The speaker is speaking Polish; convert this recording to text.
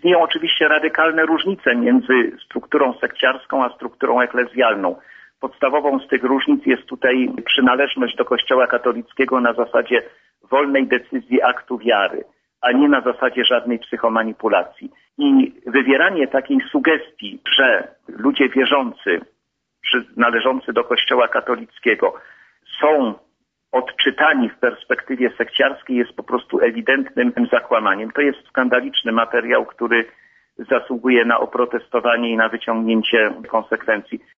Istnieją oczywiście radykalne różnice między strukturą sekciarską a strukturą eklezjalną. Podstawową z tych różnic jest tutaj przynależność do Kościoła katolickiego na zasadzie wolnej decyzji aktu wiary, a nie na zasadzie żadnej psychomanipulacji. I wywieranie takiej sugestii, że ludzie wierzący, należący do Kościoła katolickiego są odczytani w perspektywie sekciarskiej, jest po prostu ewidentnym zakłamaniem. To jest skandaliczny materiał, który zasługuje na oprotestowanie i na wyciągnięcie konsekwencji.